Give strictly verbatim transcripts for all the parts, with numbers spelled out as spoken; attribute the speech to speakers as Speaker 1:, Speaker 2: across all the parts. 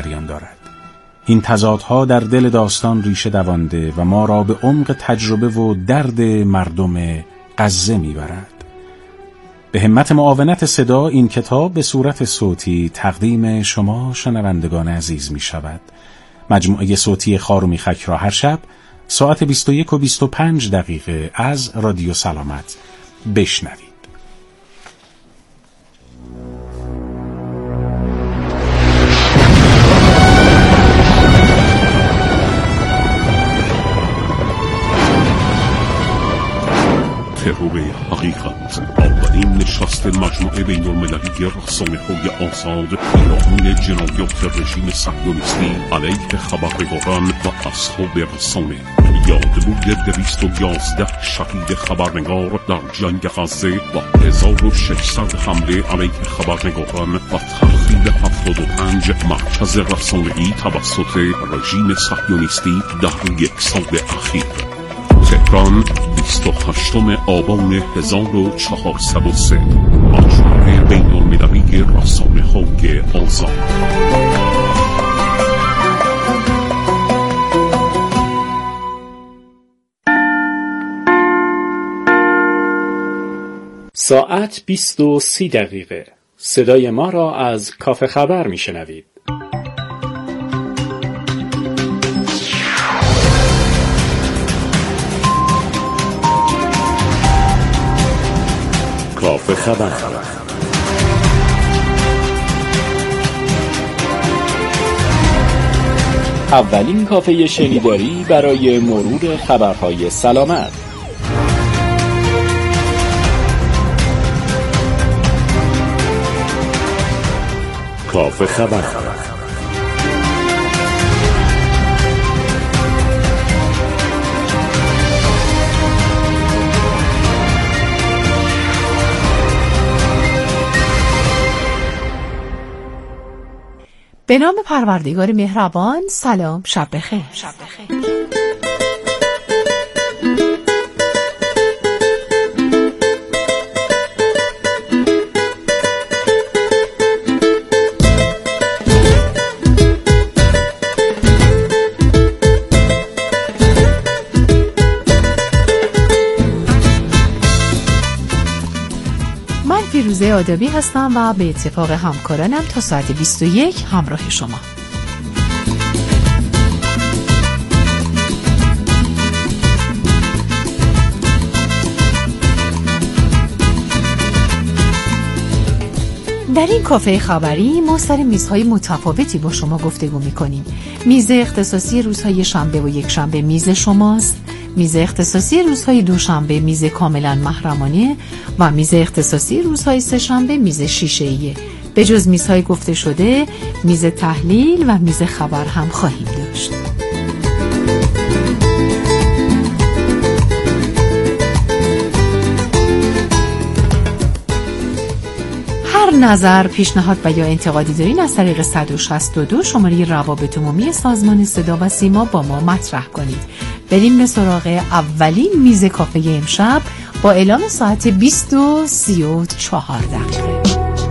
Speaker 1: جریان دارد. این تضادها در دل داستان ریشه دوانده و ما را به عمق تجربه و درد مردم غزه میبرد. به همت معاونت صدا این کتاب به صورت صوتی تقدیم شما شنوندگان عزیز می شود. مجموعه صوتی خار و میخک را هر شب ساعت بیست و یک و بیست و پنج دقیقه از رادیو سلامت بشنوید.
Speaker 2: ترور حقیقت، اولین نشست مجموعه بین‌المللی رسانه‌های آزاد پیرامون جنایات رژیم صهیونیستی علیه خبرنگاران و اصحاب رسانه. یادبود دویست و یازده شهید خبرنگار در جنگ غزه و هزار و ششصد حمله علیه خبرنگاران و تخریب هفتاد و پنج مرکز رسانه‌ای توسط رژیم صهیونیستی در یک سال اخیر. تهران، بیست و هشتم آبان هزار و چهارصد و سه. مجموعه بین‌المللی رسانه‌های آزاد.
Speaker 3: ساعت بیست و سی دقیقه. صدای ما را از کافه خبر میشنوید.
Speaker 4: کافه خبر.
Speaker 3: اولین کافه شنیداری برای مرور خبرهای سلامت.
Speaker 4: کافه خبر.
Speaker 5: به نام پروردگار مهربان. سلام، شب بخیر. شب بخیر. فیروزه آدابی هستم و به اتفاق همکارانم تا ساعت بیست و یک همراه شما. در این کافه خبری ما سر میزهای متفاوتی با شما گفتگو میکنیم. میز اختصاصی روزهای شنبه و یک شنبه میز شماست. میز اختصاصی روزهای دوشنبه میز کاملا محرمانه و میز اختصاصی روزهای سه شنبه میز شیشه‌ایه. به جز میزهای گفته شده، میز تحلیل و میز خبر هم خواهیم داشت. هر نظر، پیشنهاد و یا انتقادی دارین از طریق صد و شصت و دو شماره روابط عمومی سازمان صدا و سیما با ما مطرح کنید. بریم به سراغ اولین میز کافه امشب با اعلام ساعت بیست و سی و چهار دقیقه.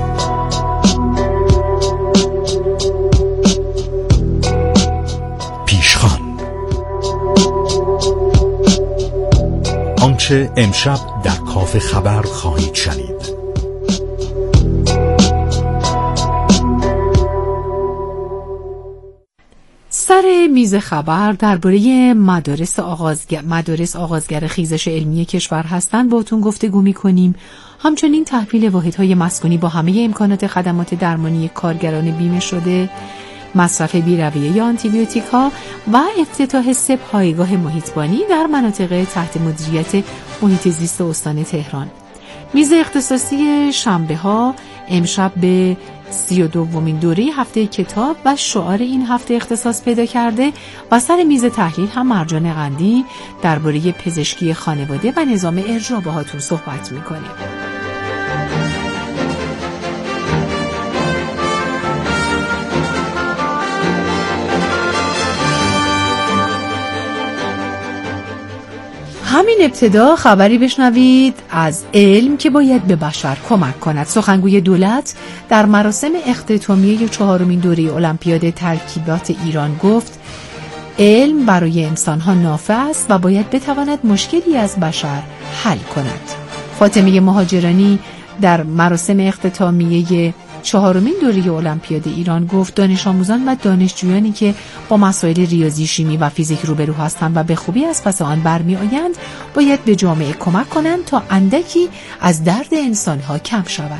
Speaker 6: پیشخوان. آنچه امشب در کافه خبر خواهید شنید.
Speaker 5: سر میز خبر درباره مدارس آغازگر مدارس آغازگر خیزش علمی کشور هستند باهاتون گفتگو می‌کنیم. همچنین تحویل واحدهای مسکونی با همه امکانات خدمات درمانی کارگران بیمه شده، مصرف بی‌رویه آنتیبیوتیک‌ها و افتتاح سه پایگاه محیطبانی در مناطق تحت مدیریت محیط زیست استان تهران. میز اختصاصی شنبه‌ها امشب به سی و دومین دوره هفته کتاب و شعار این هفته اختصاص پیدا کرده و سر میز تحلیل هم مرجان قندی درباره پزشکی خانواده و نظام ارجاع باهاتون صحبت میکنیم. همه همین ابتدا خبری بشنوید از علم که باید به بشر کمک کند. سخنگوی دولت در مراسم اختتامیه چهارمین دوره المپیاد ترکیبات ایران گفت علم برای انسانها نافع است و باید بتواند مشکلی از بشر حل کند. فاطمه مهاجرانی در مراسم اختتامیه چهارمین دوره المپیاد ایران گفت دانش آموزان و دانشجویانی که با مسائل ریاضی، شیمی و فیزیک روبرو هستند و به خوبی از پس آن برمی آیند باید به جامعه کمک کنند تا اندکی از درد انسانها کم شود.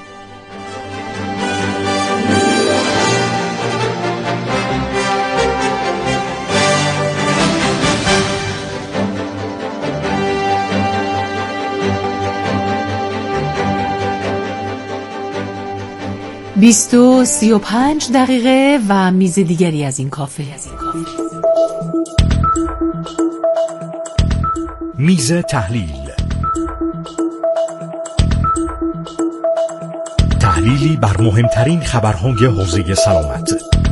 Speaker 5: بیست و سی و پنج دقیقه و میز دیگری از این کافه.
Speaker 6: میز تحلیل. تحلیلی بر مهمترین خبرهای حوزه سلامت.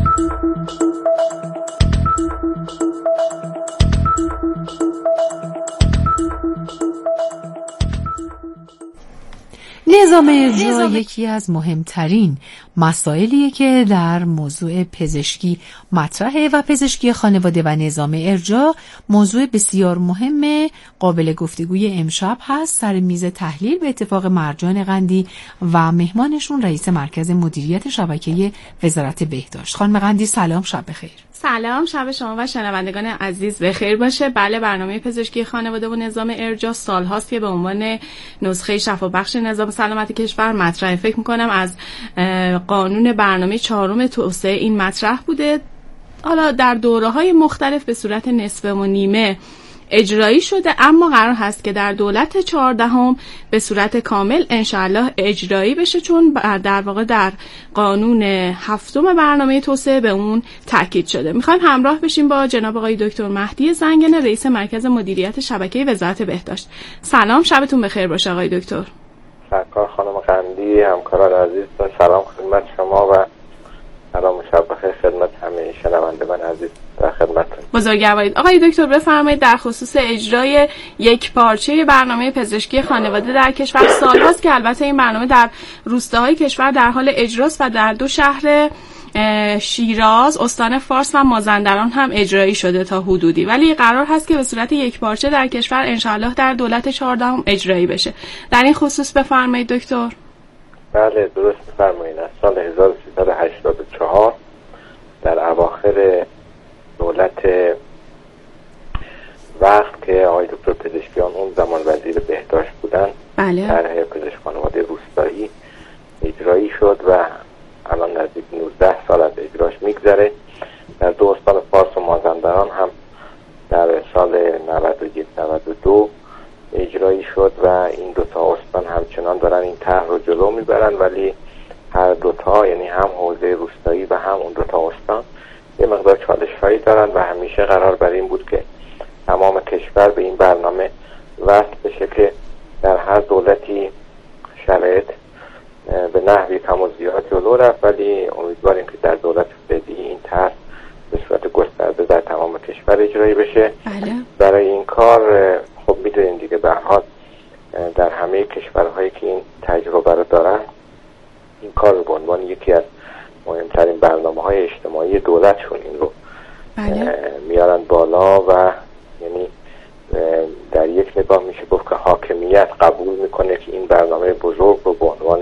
Speaker 5: نظام ارجاع یکی از مهمترین مسائلیه که در موضوع پزشکی مطرحه و پزشکی خانواده و نظام ارجاع موضوع بسیار مهم قابل گفتگوی امشب هست. سر میز تحلیل به اتفاق مرجان قندی و مهمانشون رئیس مرکز مدیریت شبکه وزارت بهداشت. خانم قندی سلام، شب بخیر.
Speaker 7: سلام، شب شما و شنوندگان عزیز بخیر باشه. بله، برنامه پزشکی خانواده و نظام ارجاع سالهاست که به عنوان نسخه شفابخش نظام سلامت کشور مطرحه. فکر میکنم از قانون برنامه چهارم توسعه این مطرح بوده. حالا در دوره‌های مختلف به صورت نصف و نیمه اجرایی شده، اما قرار هست که در دولت چهاردهم به صورت کامل انشاءالله اجرایی بشه، چون در واقع در قانون هفتم برنامه توسعه به اون تاکید شده. میخوایم همراه بشیم با جناب آقای دکتر مهدی زنگنه، رئیس مرکز مدیریت شبکه وزارت بهداشت. سلام، شبتون بخیر باشه آقای دکتر.
Speaker 8: سرکار خانم قندی، همکاران عزیزتون، سلام خدمت شما و سلام و شب بخیر خدمت همه شنوندگان عزیز در خدمتتون.
Speaker 7: بزرگوارید. آقای دکتر بفرمایید در خصوص اجرای یک پارچه برنامه پزشکی خانواده در کشور، سال‌هاست که البته این برنامه در روستاهای کشور در حال اجراست و در دو شهر شیراز، استان فارس و مازندران هم اجرایی شده تا حدودی، ولی قرار هست که به صورت یک پارچه در کشور انشاءالله در دولت چهاردهم اجرایی بشه. در این خصوص بفرمایید دکتر.
Speaker 8: بله درست می‌فرمایید. از سال هزار و سیصد و هشتاد و چهار در اواخر دولت وقت که آقای دکتر پزشکیان اون زمان وزیر بهداشت بودن،
Speaker 7: بله،
Speaker 8: طرح پزشک خانواده روستایی اجرایی شد و الان نزدیک نوزده سال از اجراش میگذره. در دو استان فارس و مازندران هم در سال نود و یک نود و دو اجرایی شد و این دوتا استان همچنان دارن این طرح رو جلو میبرن، ولی هر دوتا، یعنی هم حوزه روستایی و هم اون دوتا استان، یه مقدار چالش هایی دارن و همیشه قرار بر این بود که تمام کشور به این برنامه وصل بشه که در هر دولتی شرایط به نحوی کم و زیاد جلو رفت، ولی امیدواریم که در دولت فعلی این طرح به صورت گسترده در تمام کشور اجرایی بشه.
Speaker 7: بله.
Speaker 8: برای این کار خب میدونین دیگه به هر حال در همه کشورهایی که این تجربه رو دارن این کار رو به عنوان یکی از مهمترین برنامه‌های اجتماعی دولتشون این رو
Speaker 7: بله.
Speaker 8: میارن بالا و یعنی در یک نگاه میشه گفت که حاکمیت قبول میکنه که این برنامه بزرگ رو به عنوان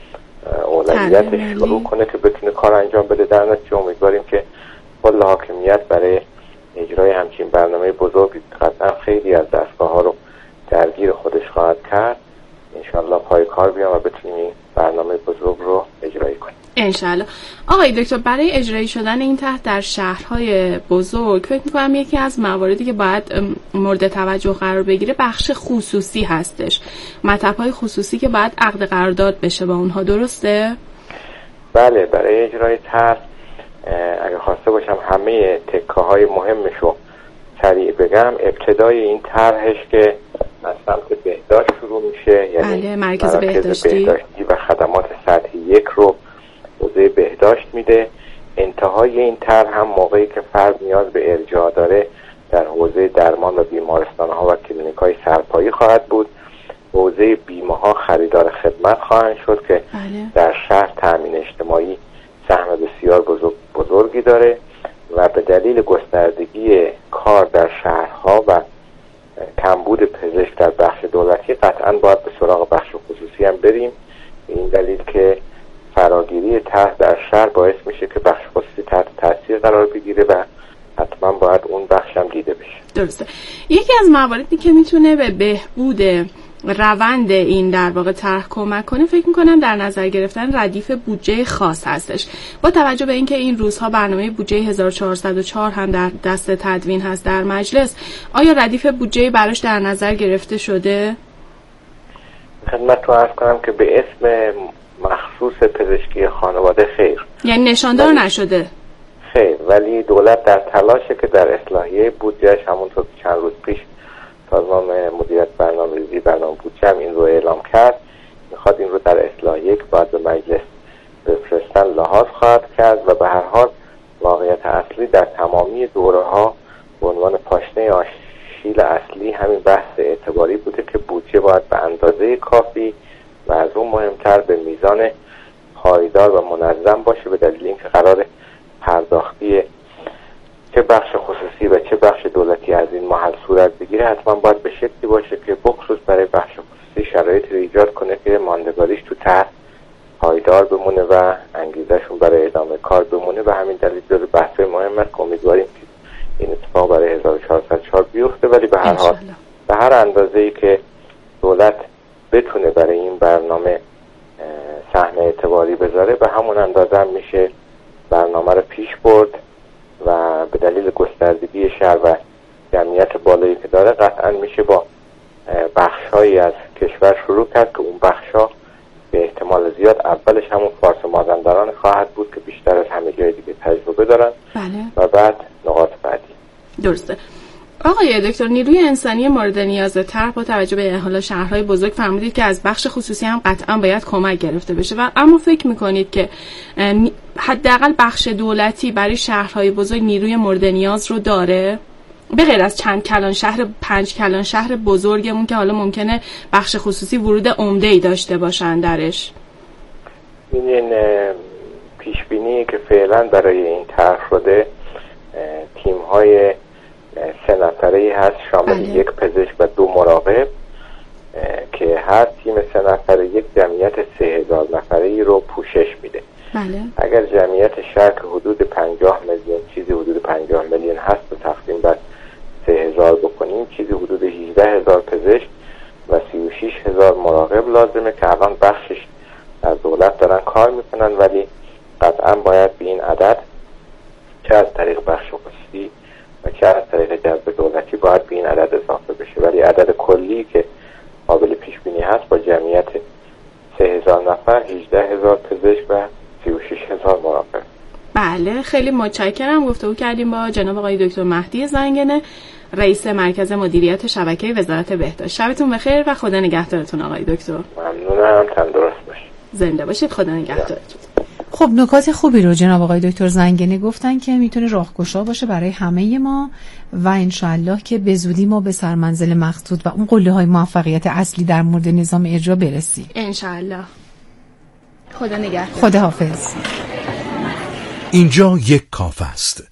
Speaker 8: اولویتش شروع کنه که بتونه کار انجام بده. در نتیجه امیدواریم که کل حاکمیت برای اجرای همچین برنامه بزرگی قطعا خیلی از دستگاه‌ها رو درگیر خودش خواهد کرد، انشالله پای کار بیام و بتونیم این برنامه بزرگ رو اجرایی کنیم
Speaker 7: انشالله. آقای دکتر، برای اجرایی شدن این طرح در شهرهای بزرگ فکر می‌کنم یکی از مواردی که باید مورد توجه قرار بگیره بخش خصوصی هستش، مطب‌های خصوصی که باید عقد قرارداد بشه با اونها، درسته؟
Speaker 8: بله، برای اجرای طرح اگه خواسته باشم همه تکه‌های مهمشو سریع بگم، ابتدای این طرحش که از سمت بهداشت شروع میشه، یعنی
Speaker 7: بله، مرکز بهداشتی.
Speaker 8: بهداشتی و خدمات سطح یک رو حوزه بهداشت میده. انتهای این طرح هم موقعی که فرد نیاز به ارجاع داره در حوزه درمان و بیمارستان‌ها و کلینیک‌های سرپایی خواهد بود. حوزه بیمه‌ها خریدار خدمت خواهند شد که
Speaker 7: بله.
Speaker 8: در شهر تأمین اجتماعی سهم بسیار بزرگ بزرگی داره و به دلیل گستردگی کار در شهرها و کمبود پزشک در بخش دولتی قطعاً باید به سراغ بخش خصوصی هم بریم. این دلیل که فراگیری طرح در شهر باعث میشه که بخش خصوصی تحت تاثیر قرار بگیره و حتما باید اون بخش هم دیده بشه.
Speaker 7: درسته. یکی از مواردی که میتونه به بهبود روند این در واقع طرح کمک کنه فکر میکنم در نظر گرفتن ردیف بودجه خاص هستش. با توجه به اینکه این روزها برنامه بودجه هزار و چهارصد و چهار هم در دست تدوین هست در مجلس، آیا ردیف بودجه براش در نظر گرفته شده؟
Speaker 8: خدمتتون عرض کنم که به اسم مخصوص پزشکی خانواده خیر، یعنی
Speaker 7: نشاندار ولی... نشده
Speaker 8: خیر، ولی دولت در تلاشه که در اصلاحیه بودجهش همونطور که چند روز پیش سازمان مدیریت برنامه‌ریزی برنامه بودجه هم این رو اعلام کرد، میخواد این رو در اصلاحیه که باید به مجلس بفرستن لحاظ خواهد کرد و به هر حال واقعیت اصلی در تمامی دوره ها به عنوان پاشنه آشیل اصلی همین بحث اعتباری بوده که بودجه باید به اندازه کافی و از اون مهمتر به میزان پایدار و منظم باشه، به دلیل اینکه قرار پرداختی چه بخش خصوصی و چه بخش دولتی از این محل صورت بگیره حتما باید به شکلی باشه که بخصوص برای بخش خصوصی شرایطی رو ایجاد کنه که ماندگاریش تو طرح پایدار بمونه و انگیزشون برای ادامه کار بمونه. و همین دلیل جزو بحث‌های مهم است که امیدواریم که این اتفاق برای هزار و چهارصد و چهار بیفته، ولی به هر حال به هر اندازه‌ای که دولت بتونه برای این برنامه سهم اعتباری بذاره به همون اندازه هم میشه برنامه رو پیش برد و به دلیل گستردگی شهر و جمعیت بالایی که داره قطعا میشه با بخش‌هایی از کشور شروع کرد که اون بخش‌ها به احتمال زیاد اولش همون فارس مازندران خواهد بود که بیشتر از همه جای دیگه تجربه دارن.
Speaker 7: بله.
Speaker 8: و بعد نقاط بعدی.
Speaker 7: درسته. آقای دکتر، نیروی انسانی مورد نیاز طرح با توجه به حالا شهرهای بزرگ فرمودید که از بخش خصوصی هم قطعا باید کمک گرفته بشه و اما فکر میکنید که حداقل بخش دولتی برای شهرهای بزرگ نیروی مورد نیاز رو داره؟ به غیر از چند کلان شهر، پنج کلان شهر بزرگمون که حالا ممکنه بخش خصوصی ورود عمده‌ای داشته باشن درش.
Speaker 8: این پیشبینی که فعلا برای این طرح شده تیم‌های سه نفره‌ای هست شامل بله. یک پزشک و دو مراقب که هر تیم سه نفره یک جمعیت سه هزار نفره‌ای رو پوشش میده.
Speaker 7: بله.
Speaker 8: اگر جمعیت شهر که حدود پنجاه میلیون چیزی حدود پنجاه میلیون هست و تقسیم بر سه هزار بکنیم چیزی حدود هجده هزار پزشک و سی و شش هزار مراقب لازمه که الان بخشش از دولت دارن کار میکنن، ولی قطعا باید به این عدد چه از طریق بخش خصوصی و چه از طریق جذب دولتی باید به این عدد اضافه بشه، ولی عدد کلی که قابل پیش بینی هست با جمعیت سه هزار نفر، هجده هزار پزشک و سی و شش هزار مراقب.
Speaker 7: بله، خیلی متشکرم. گفتگو کردیم با جناب آقای دکتر مهدی زنگنه، رئیس مرکز مدیریت شبکه وزارت بهداشت. شبتون بخیر و خدا نگهدارتون آقای دکتر.
Speaker 8: ممنونم، تندرست باشید.
Speaker 7: زنده باشید، خدا نگهدارتون.
Speaker 5: خب نکات خوبی رو جناب آقای دکتر زنگنه گفتن که میتونه راهگشا باشه برای همه ما و انشالله که به زودی ما به سرمنزل مقصود و اون قله های موفقیت اصلی در مورد نظام اجرا برسیم
Speaker 7: انشالله. خدا نگهدار.
Speaker 5: خدا حافظ.
Speaker 6: اینجا یک کافه است.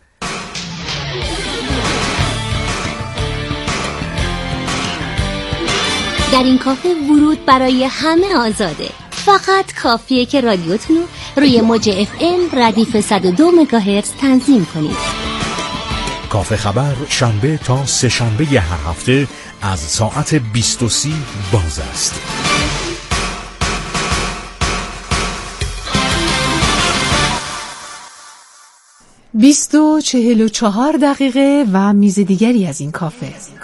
Speaker 9: در این کافه ورود برای همه آزاده. فقط کافیه که رادیوتون رو روی موج اف ام ردیف صد و دو مگاهرتز تنظیم کنید.
Speaker 6: کافه خبر شنبه تا سه شنبه هر هفته از ساعت بیست و سی باز است.
Speaker 5: بیست و چهل و چهار دقیقه و میز دیگری از این کافه.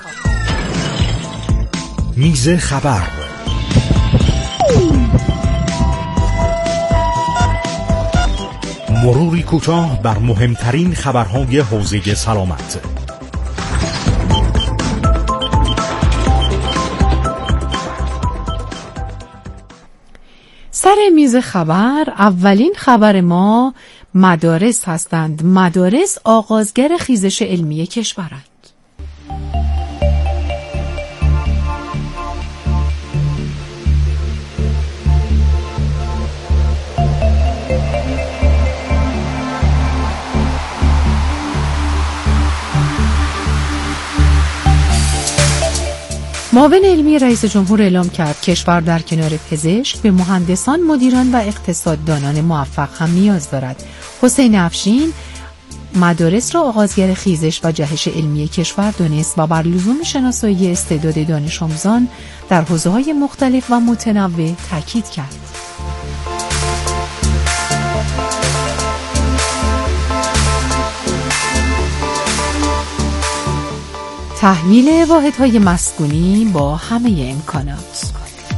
Speaker 6: میز خبر. مروری کوتاه بر مهمترین خبرهای حوزه سلامت.
Speaker 5: سر میز خبر اولین خبر ما مدارس هستند. مدارس آغازگر خیزش علمی کشورند. معاون علمی رئیس جمهور اعلام کرد کشور در کنار پزشک به مهندسان، مدیران و اقتصاددانان موفق هم نیاز دارد. حسین افشین مدارس را آغازگر خیزش و جهش علمی کشور دانست و بر لزوم شناسایی استعداد دانش آموزان در حوزه‌های مختلف و متنوع تاکید کرد. تحویل واحدهای مسکونی با همه امکانات.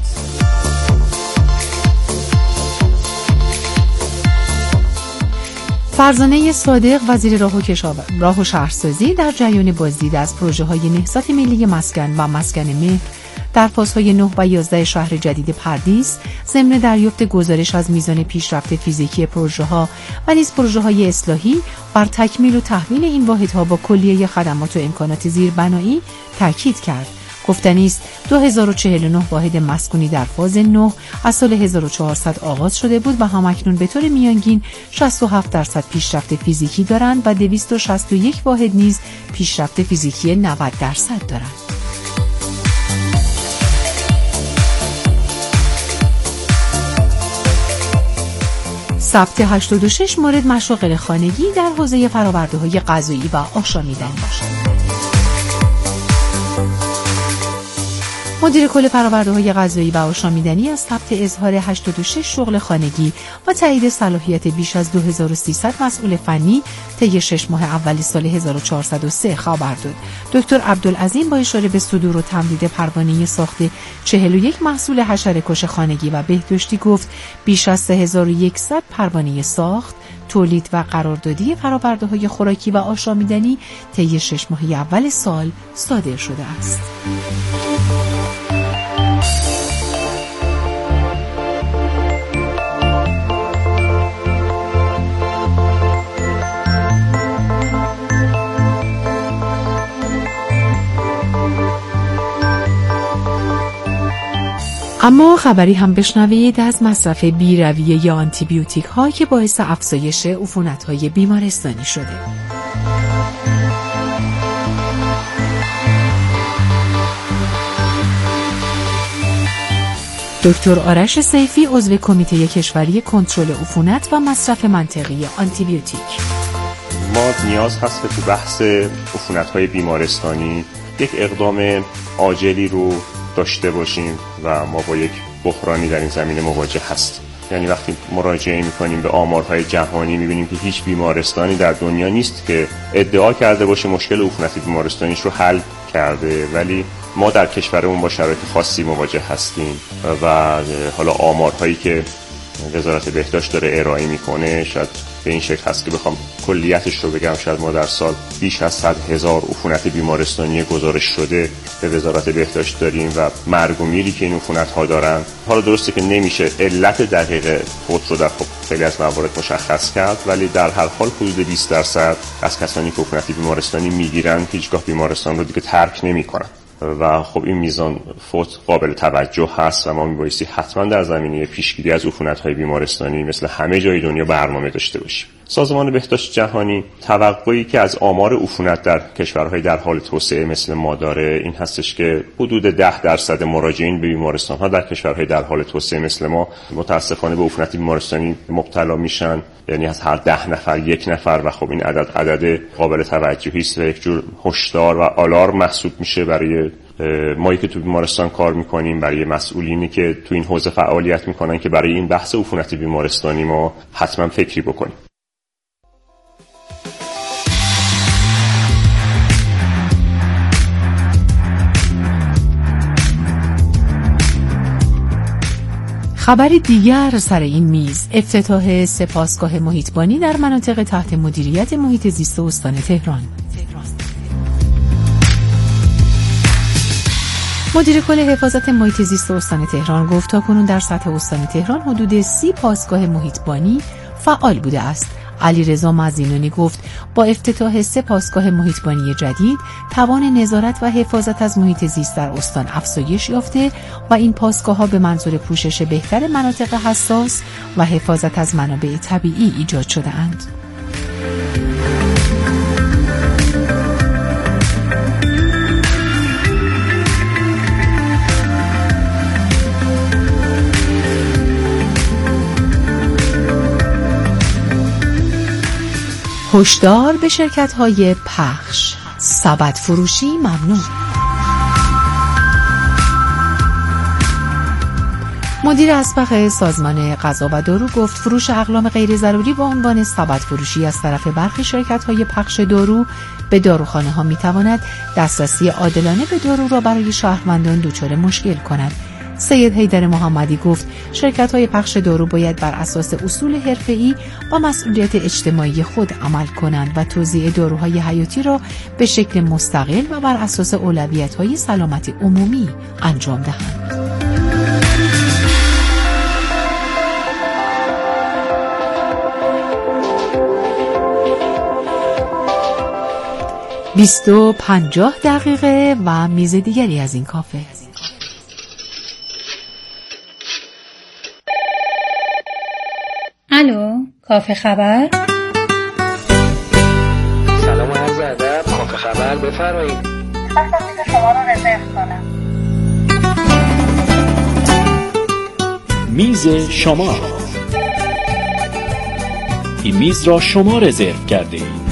Speaker 5: فرزانه صادق وزیر راه و کشاورزی راه و شهرسازی در جریان بازدید از پروژه‌های نهضت ملی مسکن و مسکن مهر در فازهای نه و یازده شهر جدید پردیس ضمن دریافت گزارش از میزان پیشرفت فیزیکی پروژه‌ها و نیز پروژه‌های اصلاحی بر تکمیل و تحویل این واحدها با کلیه خدمات و امکانات زیربنایی تاکید کرد. گفتنی است دو هزار و چهل و نه واحد مسکونی در فاز نه از سال هزار و چهارصد آغاز شده بود و همکنون به طور میانگین شصت و هفت درصد پیشرفت فیزیکی دارند و دویست و شصت و یک واحد نیز پیشرفت فیزیکی نود درصد دارند. ثبت هشتاد و شش مورد مشاغل خانگی در حوزه فرآورده‌های غذایی و آشامیدنی باشد. مدیر کل فرآورده‌های غذایی و آشامیدنی از ثبت اظهار هشتاد و شش شغل خانگی و تایید صلاحیت بیش از دو هزار و سیصد مسئول فنی طی شش ماه اول سال هزار و چهارصد و سه خبر داد. دکتر عبدالعظیم با اشاره به صدور و تمدید پروانه ساخت چهل و یک محصول حشره‌کش خانگی و بهداشتی گفت بیش از سه هزار و صد پروانه ساخت، تولید و قراردادی فرآورده‌های خوراکی و آشامیدنی طی شش ماه اول سال صادر شده است. اما خبری هم بشنوید از مصرف بی‌رویه یا آنتیبیوتیک ها که باعث افزایش عفونت های بیمارستانی شده. دکتر آرش سیفی عضو کمیته کشوری کنترل عفونت و مصرف منطقی آنتیبیوتیک:
Speaker 10: ما نیاز هست که تو بحث عفونت‌های بیمارستانی یک اقدام عاجلی رو داشته باشیم و ما با یک بحرانی در این زمینه مواجه هستیم. یعنی وقتی مراجعه می‌کنیم به آمارهای جهانی می‌بینیم که هیچ بیمارستانی در دنیا نیست که ادعا کرده باشه مشکل عفونت بیمارستانیش رو حل کرده، ولی ما در کشورمون با شرایط خاصی مواجه هستیم و حالا آمارهایی که وزارت بهداشت داره ارائه میکنه شاید به این شکل هست که بخوام کلیتش رو بگم، شاید ما در سال بیش از صد هزار عفونت بیمارستانی گزارش شده به وزارت بهداشت داریم و مرگ و میری که این عفونت ها دارن. حالا درسته که نمیشه علت دقیق فوت رو در خیلی از موارد مشخص کرد، ولی در هر حال حدود بیست درصد از کسانی که عفونت بیمارستانی میگیرن هیچگاه بیمارستان رو دیگه ترک نمیکنن و خب این میزان فوت قابل توجه هست و ما میبایستی حتما در زمینه پیشگیری از عفونت‌های بیمارستانی مثل همه جای دنیا برنامه داشته باشیم. سازمان بهداشت جهانی توقعی که از آمار عفونت در کشورهای در حال توسعه مثل ما داره این هستش که حدود ده درصد مراجعین به بیمارستان‌ها در کشورهای در حال توسعه مثل ما متاسفانه به عفونت بیمارستانی مبتلا میشن، یعنی از هر ده نفر یک نفر، و خب این عدد عدد قابل توجهی است و یک جور هشدار و آلارم محسوب میشه برای مایی که تو بیمارستان کار میکنیم، برای مسئولینی که تو این حوزه فعالیت میکنن که برای این بحث عفونت بیمارستانی ما حتما فکری بکنیم.
Speaker 5: خبر دیگر سر این میز: افتتاح سپاسگاه محیطبانی در مناطق تحت مدیریت محیط زیست استان تهران. مدیر کل حفاظت محیط زیست استان تهران گفت تاکنون در سطح استان تهران حدود سی پاسگاه محیطبانی فعال بوده است. علیرضا مزینانی گفت با افتتاح سه پاسگاه محیطبانی جدید توان نظارت و حفاظت از محیط زیست در استان افزایش یافته و این پاسگاه‌ها به منظور پوشش بهتر مناطق حساس و حفاظت از منابع طبیعی ایجاد شده‌اند. هشدار به شرکت‌های پخش، سبد فروشی ممنوع. مدیر اسبق سازمان غذا و دارو گفت فروش اقلام غیر ضروری با عنوان سبد فروشی از طرف برخی شرکت‌های پخش دارو به داروخانه‌ها می‌تواند دسترسی عادلانه به دارو را برای شهروندان دچار مشکل کند. سید حیدر محمدی گفت شرکت‌های پخش دارو باید بر اساس اصول حرفه‌ای و مسئولیت اجتماعی خود عمل کنند و توزیع داروهای حیاتی را به شکل مستقل و بر اساس اولویت‌های سلامت عمومی انجام دهند. بیست و پنجاه دقیقه و میز دیگری از این کافه.
Speaker 11: الو، کافه خبر؟
Speaker 12: سلام و عرض ادب، کافه خبر، بفرمایید.
Speaker 11: خواستم میز شما رو رزرو کنم.
Speaker 3: میز شما. این میز را شما رزرو کرده اید.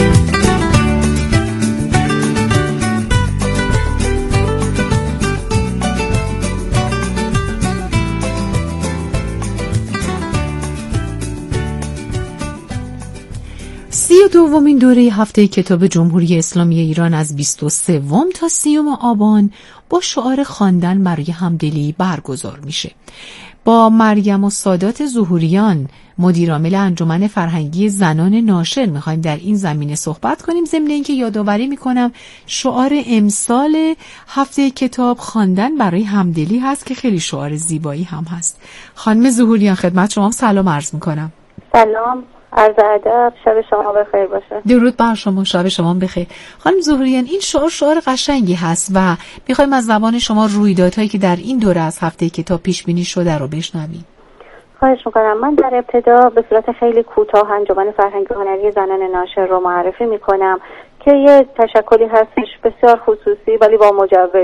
Speaker 5: سی و دومین دوره هفته کتاب جمهوری اسلامی ایران از بیست و سوم تا سیوم آبان با شعار خواندن برای همدلی برگزار میشه. با مریم و سادات ظهوریان مدیرعامل انجمن فرهنگی زنان ناشر میخوایم در این زمینه صحبت کنیم. ضمن اینکه یادآوری میکنم شعار امسال هفته کتاب خواندن برای همدلی هست که خیلی شعار زیبایی هم هست. خانم ظهوریان خدمت شما سلام عرض میکنم.
Speaker 13: سلام، عرض ادب، شب شما بخیر باشه.
Speaker 5: درود بر شما، شب شما بخیر. خانم ظهوریان این شعار شعار قشنگی هست و میخوایم از زبان شما رویدادهایی که در این دوره از هفته کتاب پیش بینی شده رو بشنویم.
Speaker 13: خواهش میکنم. من در ابتدا به صورت خیلی کوتاه انجمن فرهنگی هنری زنان ناشر رو معرفی میکنم که یه تشکلی هستش بسیار خصوصی ولی با مجوز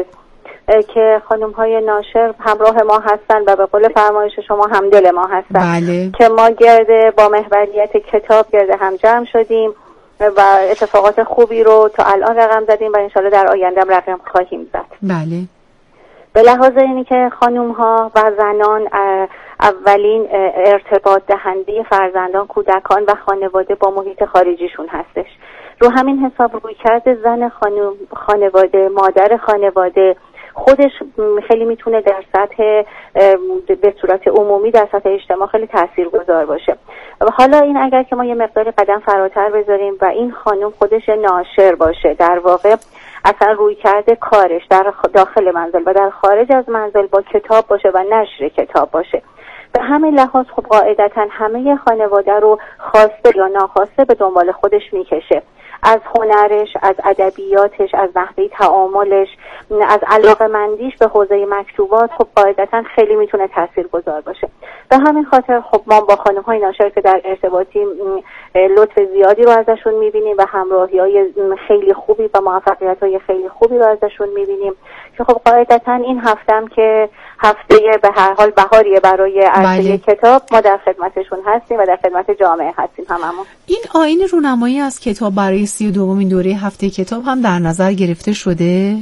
Speaker 13: که خانم های ناشر همراه ما هستن و به قول فرمایش شما همدل ما هستن.
Speaker 5: بله.
Speaker 13: که ما گرده با محوریت کتاب گرده هم جمع شدیم و اتفاقات خوبی رو تا الان رقم زدیم و انشالله در آینده هم رقم خواهیم زد.
Speaker 5: بله.
Speaker 13: به لحاظ اینی که خانم ها و زنان اولین ارتباط دهنده فرزندان، کودکان و خانواده با محیط خارجیشون هستش. رو همین حساب روی کرده زن خانم خانواده، مادر خانواده خودش خیلی میتونه در سطح به صورت عمومی در سطح اجتماع خیلی تاثیرگذار باشه. حالا این اگر که ما یه مقدار قدم فراتر بذاریم و این خانم خودش ناشر باشه، در واقع اصلا روی کرده کارش در داخل منزل و در خارج از منزل با کتاب باشه و نشر کتاب باشه، به همین لحاظ خب قاعدتا همه خانواده رو خواسته یا ناخواسته به دنبال خودش میکشه. از هنرش، از ادبیاتش، از نحوه تعاملش، از علاقه‌مندیش به حوزه مکتوبات خب قاعدتا خیلی میتونه تاثیرگذار باشه. به همین خاطر خب ما با خانم‌های ناشر که در ارتباطیم لطف زیادی رو ازشون می‌بینیم و همراهی‌های خیلی خوبی و موفقیت‌های خیلی خوبی رو ازشون می‌بینیم که خب قاعدتا این هفتم که هفته به هر حال بهاریه برای عرضه بله. کتاب، ما در خدمتشون هستیم و در خدمت جامعه هستیم هممون.
Speaker 5: این آیین رونمایی از کتاب برای سی و دومین دوره هفته کتاب هم در نظر گرفته شده؟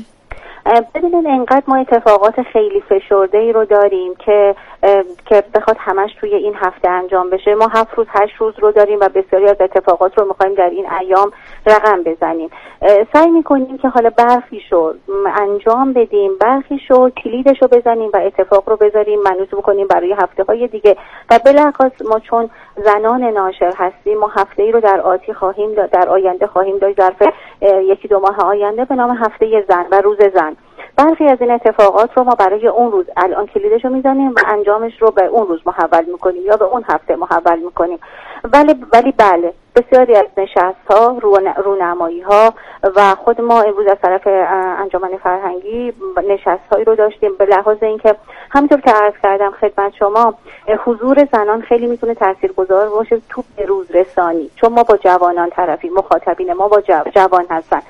Speaker 13: ببینید اینقدر ما اتفاقات خیلی فشرده‌ای رو داریم که که بخواد همش توی این هفته انجام بشه. ما هفت روز هشت روز رو داریم و بسیاری از اتفاقات رو می‌خوایم در این ایام رقم بزنیم. سعی می‌کنیم که حالا برخیشو انجام بدیم، برخیشو کلیدشو بزنیم و اتفاق رو بذاریم منوط بکنیم برای هفته‌های دیگه و بلخص ما چون زنان ناشر هستیم ما هفته‌ای رو در آتی خواهیم داشت، در آینده خواهیم داشت، ظرف یکی دو ماه آینده به نام هفته زن و روز زن. برخی از این اتفاقات رو ما برای اون روز الان کلیدشو میزنیم و انجامش رو به اون روز محول میکنیم یا به اون هفته محول میکنیم. ولی ولی بله بسیاری از نشست‌ها، رونمایی‌ها و خود ما امروز از طرف انجمن فرهنگی نشست‌هایی رو داشتیم به لحاظ اینکه همونطور که عرض کردم خدمت شما حضور زنان خیلی میتونه تاثیرگذار باشه تو بروز رسانی، چون ما با جوانان طرفیم، مخاطبین ما با جوان هستن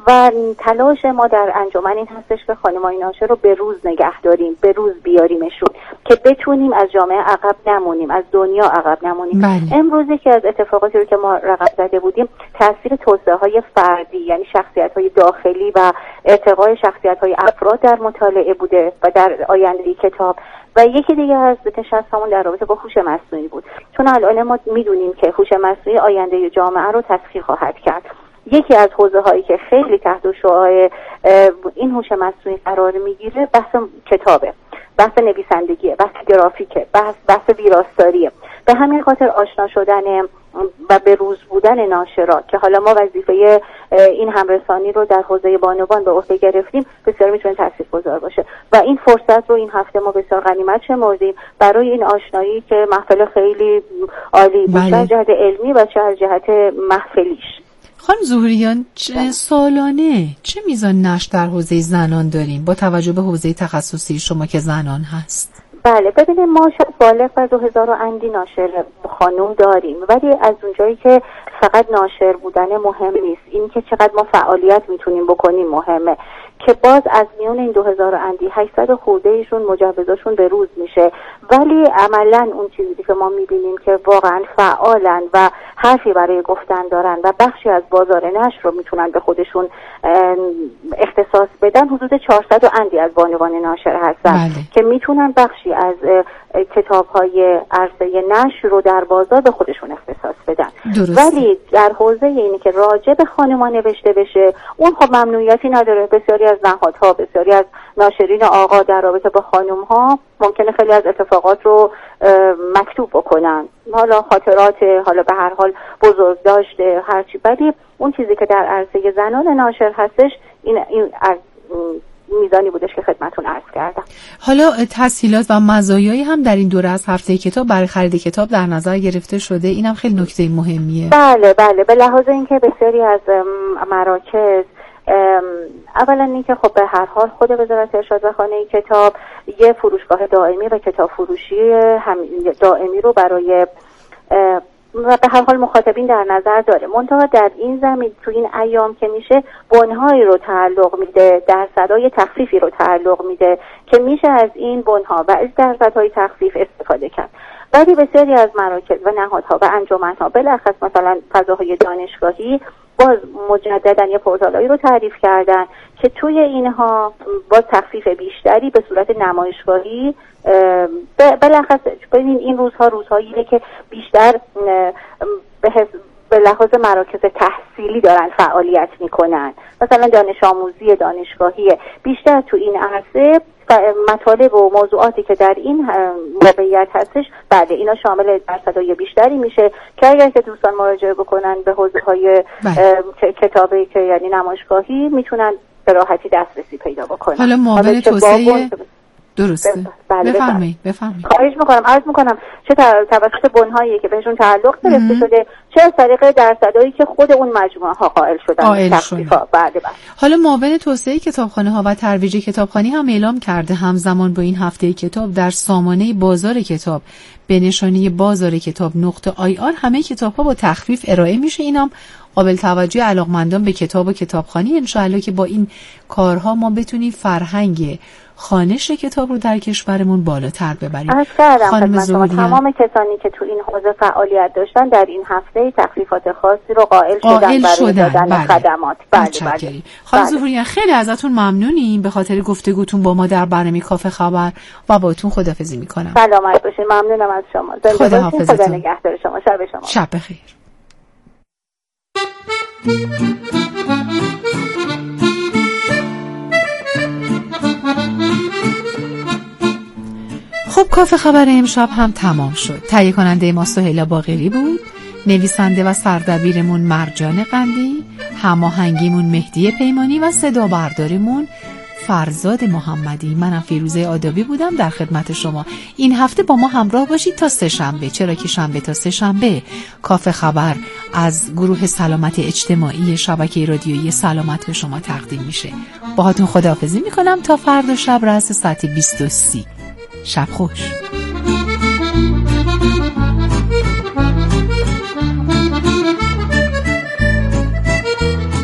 Speaker 13: و تلاش ما در انجمن این هستش که خانم‌های ناشر رو به روز نگه داریم، به روز بیاریمشون که بتونیم از جامعه عقب نمونیم، از دنیا عقب نمونیم.
Speaker 5: بله.
Speaker 13: امروزی که از اتفاقاتی رو که ما رقم زده بودیم تاثیر توسعه‌های فردی، یعنی شخصیت‌های داخلی و ارتقای شخصیت‌های افراد در مطالعه بوده و در آینده کتاب. و یکی دیگه از نشستمون در رابطه با هوش مصنوعی بود، چون الان ما میدونیم که هوش مصنوعی آینده جامعه رو تسخیر خواهد کرد. یکی از حوزه هایی که خیلی تحت شعاع این هوش مصنوعی قرار میگیره بحث کتابه، بحث نویسندگیه، بحث گرافیکه، بحث بحث ویراستاریه. به همین خاطر آشنا شدن و به روز بودن ناشرات که حالا ما وظیفه این همرسانی رو در حوزه بانوان به عهده گرفتیم بسیار میتونه تاثیرگذار باشه و این فرصت رو این هفته ما بسیار غنیمت شمردیم برای این آشنایی که محفل خیلی عالی بود، چه از جهت علمی و چه از جهت محفلیش.
Speaker 5: خانم ظهوریان، سالانه چه میزان نشر در حوزه زنان داریم با توجه به حوزه تخصصی شما که زنان هست؟
Speaker 13: بله، ببینید ما شاید بالغ بر دو هزار و اندی ناشر خانم داریم، ولی از اونجایی که فقط ناشر بودن مهم نیست، این که چقدر ما فعالیت میتونیم بکنیم مهمه، که باز از میون این دو هزار و اندی هشتصد خورده ایشون مجوزاشون به روز میشه، ولی عملا اون چیزی که ما میبینیم که واقعا فعالن و حرفی برای گفتن دارن و بخشی از بازار نشر رو میتونن به خودشون اختصاص بدن، حدود چهارصد و اندی از بانوان ناشر هستن. بله. که میتونن بخشی از کتاب‌های عرضه نشر رو در بازار به خودشون اختصاص بدن. درسته. ولی در حوزه اینی که راجع به خانم‌ها نوشته بشه، اون خب ممنوعیتی نداره. بسیاری از نهادها، بسیاری از ناشرین آقا در رابطه با خانم‌ها ممکنه خیلی از اتفاقات رو مکتوب بکنن، حالا خاطرات، حالا به هر حال بزرگ داشته هرچی، ولی اون چیزی که در عرصه زنان ناشر هستش این این میزانی بودش که خدمتون عرض کردم.
Speaker 5: حالا تسهیلات و مزایایی هم در این دوره از هفته کتاب برای خرید کتاب در نظر گرفته شده، اینم خیلی نکته مهمیه.
Speaker 13: بله بله، به لحاظ اینکه بسیاری از مراکز اولا اینکه خب به هر حال خود وزارت ارشاد و خانه کتاب یه فروشگاه دائمی و کتاب فروشی هم دائمی رو برای و به هر حال مخاطبین در نظر داره. منتها در این زمین تو این ایام که میشه بنهایی رو تعلق میده، درصدهای تخفیفی رو تعلق میده که میشه از این بنها و از درصدهای تخفیف استفاده کرد. ولی بسیاری از مراکز و نهادها و انجمنها، بالاخص مثلا فضاهای دانشگاهی، باز مجددا یه پورتالایی رو تعریف کردن که توی اینها با تخفیف بیشتری به صورت نمایشگاهی، بالاخص ببینید این روزها روزهاییه که بیشتر به به لحاظ مراکز تحصیلی دارن فعالیت میکنن، مثلا دانش آموزی دانشگاهی بیشتر تو این عرصه مطالب و موضوعاتی که در این موقعیت هستش، بله اینا شامل درصدهای بیشتری میشه که اگر که دوستان مراجعه بکنن به حوزه‌های کتابی که یعنی نمایشگاهی میتونن به راحتی دسترسی پیدا بکنن.
Speaker 5: حالا معاون توسعه درسته. بله بفرمایید بفرمایید.
Speaker 13: خواهش میکنم عرض میکنم چه توسط بنهایی که بهشون تعلق گرفته شده، چه از طریق درصدایی که خود اون مجموعه ها قائل شدن تخفیف‌ها. بله بله.
Speaker 5: حالا معاون توسعه کتابخانه ها و ترویج کتابخوانی هم اعلام کرده همزمان با این هفته کتاب در سامانه بازار کتاب به نشانی بازار کتاب نقطه آی آر همه کتاب‌ها با تخفیف ارائه میشه. اینم قابل توجه علاقمندان به کتاب و کتابخوانی. انشاءالله که با این کارها ما بتونیم فرهنگ خوانش کتاب رو در کشورمون بالاتر ببریم.
Speaker 13: خانم ظهوریان، تمام کسانی که تو این حوزه فعالیت داشتن در این هفته تخفیفات خاصی رو قائل شدن برای دادن بله. خدمات. بله بله.
Speaker 5: خانم ظهوریان خیلی ازتون ممنونیم به خاطر گفتگوتون با ما در برنامه کافه خبر و باهاتون خداحافظی میکنم.
Speaker 13: سلامت باشین. ممنونم از شما.
Speaker 5: خداحافظتون.
Speaker 13: خدا نگهدار شما. شب شما.
Speaker 5: شب بخیر. خب کافه خبر امشب هم تمام شد. تهیه کننده ما سهیلا باقری بود، نویسنده و سردبیرمون مرجان قندی، هماهنگیمون مهدی پیمانی و صدا برداریمون فرزاد محمدی. منم فیروزه آدابی بودم در خدمت شما. این هفته با ما همراه باشید تا سه شنبه، چرا که شنبه تا سه شنبه کافه خبر از گروه سلامت اجتماعی شبکه رادیویی سلامت به شما تقدیم میشه. باهاتون خداحافظی میکنم تا فردا شب رأس ساعت بیست و سه. شب خوش.